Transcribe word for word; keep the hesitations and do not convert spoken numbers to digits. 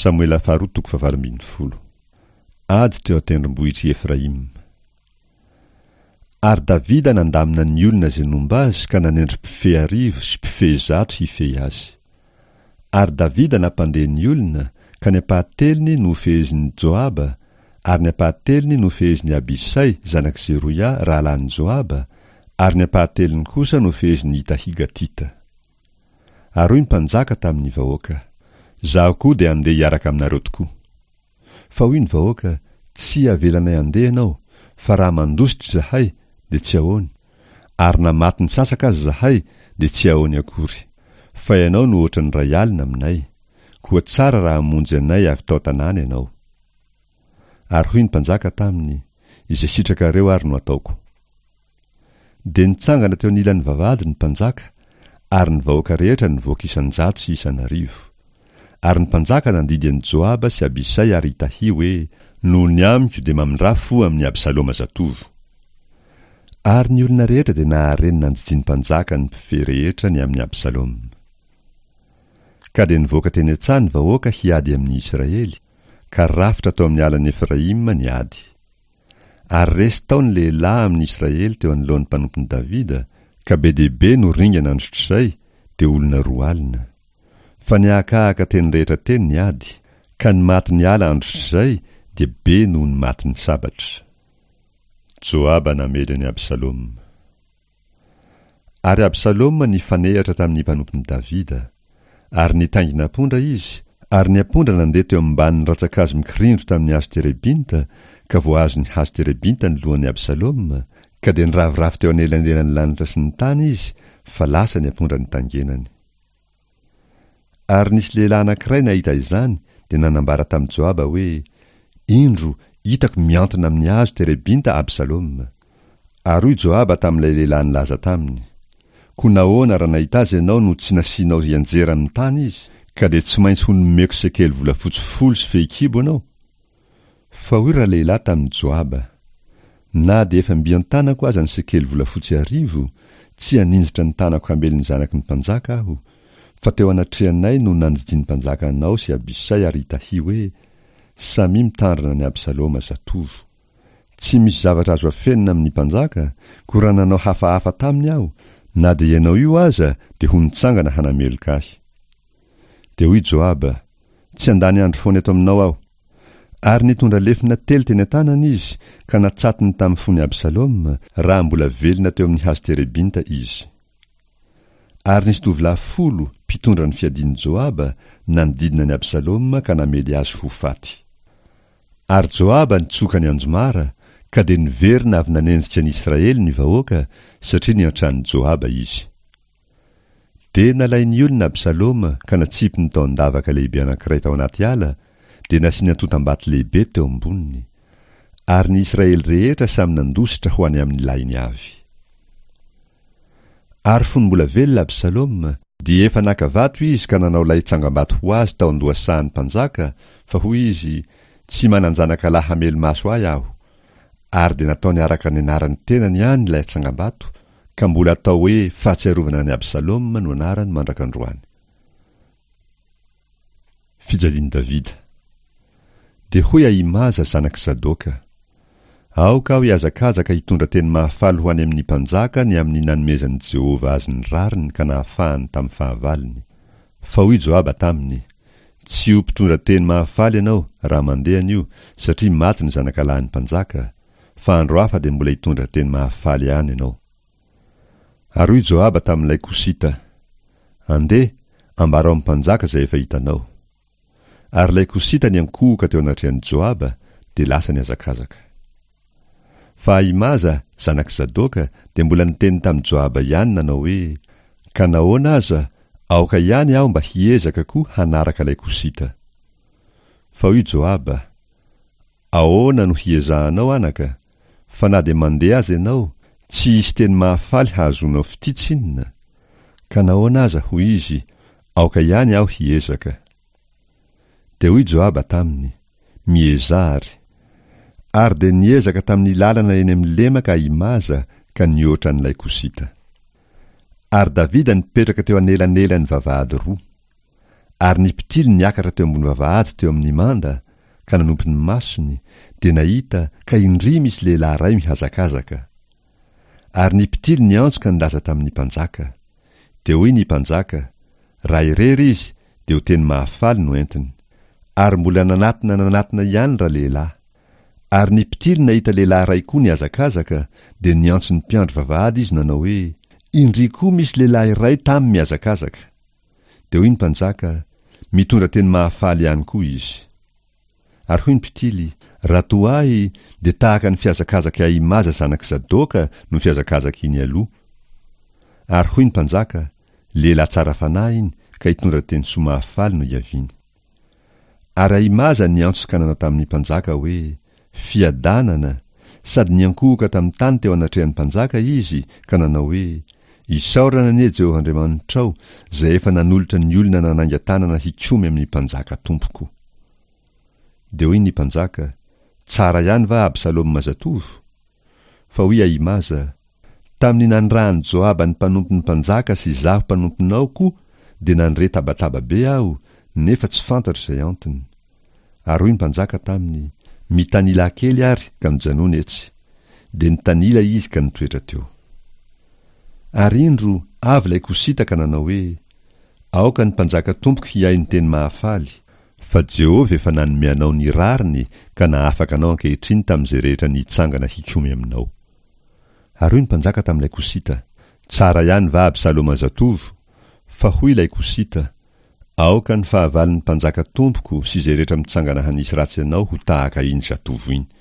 Samoela faharoa toko fahavalo ambin'ny folo. Ady teo an-tendrombohitry Efraim. Ary Davida nandamina ny olona izay nomba azy ka nanendry mpifehy arivo sy mpifehy zato hifehy azy. Ary Davida nampandeha ny olona ka ny apahateliny nofehezin'ny Joaba, ary ny apahateliny nofehezin'ny Abisay zanak' Zeroia rahalan'ny Joaba, ary ny apahateliny kosa nofehezin'ny Itahigatita. Ary hoy ny mpanjaka tamin'ny vahoaka, zaho koa dia andeha hiaraka aminareo tokoa. Fa hoy ny vahoaka, tsy avelanay andeha ianao, fa raha mandositra zahay dia tsy ahoany, ary na maty ny sasaka azy zahay dia tsy ahoany akory. Fa ianao no ohatran'ny ray alina aminay, koa tsara raha hamonjy anay avy tao tanàna ianao. Ary hoy ny mpanjaka taminy, izay sitrakareo ary no ataoko. Dia nitsangana teo anilan'ny vavahady ny mpanjaka, ary ny vahoaka rehetra nivoaka isan-jato sy isanarivo. Ary ny mpanjaka nandidy an'i Joaba sy Abisay ary Itahi hoe, noho ny amiko dia mamindrafo amin'ny Absaloma zatovo. Ary ny olona rehetra dia nahareny nandidy ny mpanjaka ny mpifehy rehetra ny amin'ny Absaloma. Ka dia nivoaka teny an-tsaha ny vahoaka hiady amin'ny Israely, ka rafitra tao amin'ny alan'ny Efraim ny ady. Ary resy tao ny lehilahy amin'ny Israely teo anoloan'ny mpanompiny Davida, ka be dia be no ringana androtr'izay dia olona roa alina. Fa niahakahaka teny rehetra teny ny ady, ka ny maty ny ala androtr'izay dia be noho ny maty ny sabatra. Joaba namely ny Absaloma. Ary Absaloma nifanehatra tamin'ny mpanompiny Davida, ary nitaingina apondra izy, ary ny apondra nandeha teo ambanin'ny ratsan-kazo mikirindro tamin'ny hazo terebinta, ka voazo ny hazo terebinta ny lohan'ny Absaloma, ka dia niravoravo teo anelanelan'ny lanitra sy ny tany izy, fa lasa ny apondra nitangenany. Ary nisy lehilahy anankiray nahita izany, dia nanambara tamin'i Joaba hoe, indro hitako miantona amin'ny hazo terebinta Absaloma. Ary hoy Joaba tamin'ilay lehilahy nilaza taminy, koa nahoana raha nahita azy ianao no tsy nasianao hianjera amin'ny tany izy, ka dia tsy maintsy ho nomeko sekely volafotsy folo sy fehikibo ianao. Fa hoy raha lehilahy tamin'i Joaba, na dia efa mbian-tanako aza ny sekely volafotsy arivo, tsy haninjitra ny tanako hamely ny zanaky ny mpanjaka aho, fa teo anatrehanay no nandidy ny mpanjaka anao sy Abisay ary Itahi hoe, samy mitandrina ny Absaloma zatovo. Tsy misy zavatra azo afenina amin'ny mpanjaka, koa raha nanao hafahafa taminy aho, na dia ianao io aza dia ho nitsangana hanameloka ahy. Dia hoy Joaba, tsy andany andro foana eto aminao aho. Ary nitondra lefina telo teny an-tanany izy, ka natsatiny tamin'ny fony Absaloma, raha mbola velona teo amin'ny hazo terebinta izy. Ary nisy tovolahy folo mpitondra ny fiadian'i Joaba, nanodidina ny Absaloma ka namely azy ho faty. Ary Joaba nitsoka ny anjomara, ka dia niverina avy nanenjika ny Israely ny vahoaka, satria niantran'i Joaba izy. Dia nalain'ny olona Absaloma ka natsipiny tao an-davaka lehibe anankiray tao anaty ala, dia nasiany antotam-bato lehibe teo amboniny. Ary ny Israely rehetra samy nandositra ho any amin'ny lainy avy. Ary fony mbola velona Absaloma, dia efa naka vato izy ka nanao lay tsangam-bato ho azy tao andohasahan'ny mpanjaka, fa hoy izy, tsy mananjanaka lahy hamely maso ahy aho. Ary dia nataony araka ny anaran'ny tenany ihany ilay tsangam-bato, ka mbola atao hoe fahatsiarovana ny Absaloma no anarany mandrakandroany. Fijalian'i Davida. Dia hoy Ahimaza zanak' Sadoka, aoka aho hiazakazaka hitondra teny mahafaly ho any amin'ny mpanjaka ny amin'ny nanomezan'i Jehova azy ny rariny ka nahafahany tamin'ny fahavaliny. Fa hoy Joaba taminy, tsy ho mpitondra teny mahafaly ianao raha mandeha an'io, satria maty ny zanakalahin'ny mpanjaka, fa andro hafa dia mbola hitondra teny mahafaly ihany ianao. Ary hoy Joaba tamin'ilay Kosita, andeha, ambara ao mpanjaka izay efa hitanao. Ary ilay Kosita niankohoka teo anatrehan'i Joaba, dia lasa niazakazaka. Fa Ahimaza, zanak' Sadoka, dia mbola niteny tamin'i Joaba ihany nanao hoe, ka nahoana aza, aoka ihany aho mba hiezaka koa hanaraka ilay Kosita. Fa hoy Joaba, ahoana no hiezahanao anaka, fa na dia mandeha aza ianao, tsy hisy teny mahafaly hahazonao fititsinina. Ka nahoana aza hoy izy, aoka ihany aho hiezaka. Dia hoy Joaba taminy, miezary. Ary dia niezaka tamin'ny lalana eny amin'ny lemaka Ahimaza ka niotra n'ilay Kosita. Ary Davida nipetraka teo anelanelan'ny vavahady roa. Ary ny mpitily niakatra teo ambony vavahady teo amin'ny manda ka nanompo ny masony dia nahita ka indry misy lehilahy iray mihazakazaka. Ary ny mpitily niantso ka nilaza tamin'ny mpanjaka. Dia hoy ny mpanjaka, raha irery izy dia ho teny mahafaly no entiny. Ary mbola nanatina nanatina ihany ra lehilahy. Ary ny mpitily nahita lehilahy iray koa nihazakazaka dia niantso ny mpiandry vavahady izy nanao hoe, indry koa misy lehilahy iray tamy mihazakazaka. Dia hoy ny mpanjaka, mitondra teny mahafaly ihany koa izy. Ary hoy ny mpitily, raha toa ahy dia tahaka ny fiazakazaka Ahimaza zanaky Zadoka no fiazakazaka iny aloha. Ary hoy ny mpanjaka, lehilahy tsara fanahy iny ka hitondra teny soa mahafaly no hiaviany. Ary Ahimaza niantso ka nanao tamin'ny mpanjaka hoe, fiadanana, sady niankohoka tamin'ny tany teo anatrehan'ny mpanjaka izy ka nanao hoe, isaorana anie Jehovah Andriamanitrao zay efa nanolotra ny olona nanangan-tanana hikomy amin'ny mpanjaka tompoko. Dia hoy ny mpanjaka, tsara ihany va Absalomo mazatovo? Fa hoy Ahimaza, tamin'ny nandrahany Joaba ny mpanompon'ny mpanjaka sy izaho mpanomponao koa dia nandre tabataba be aho nefa tsy fantatro izay antony. Ary hoy ny mpanjaka taminy, mitanila kely ary ka mijanony etsy. Dia nitanila izy ka nitoetra teo. Ary indro avy ilay Kosita ka nanao hoe, aoka ny mpanjaka tompoko hiay ny teny mahafaly, fa Jehovah efa nanome anao ny rariny ka nahafaka anao ankehitriny tamin'izay rehetra nitsangana hikomy aminao. Ary hoy ny mpanjaka tamin'ilay Kosita, tsara ihany va Absalomo azatovo? Fa hoy ilay Kosita, aoka ny fahavaliny mpanjaka tompoko sy izay rehetra mitsangana hanisy ratsy anao ho tahaka iny zatovo iny.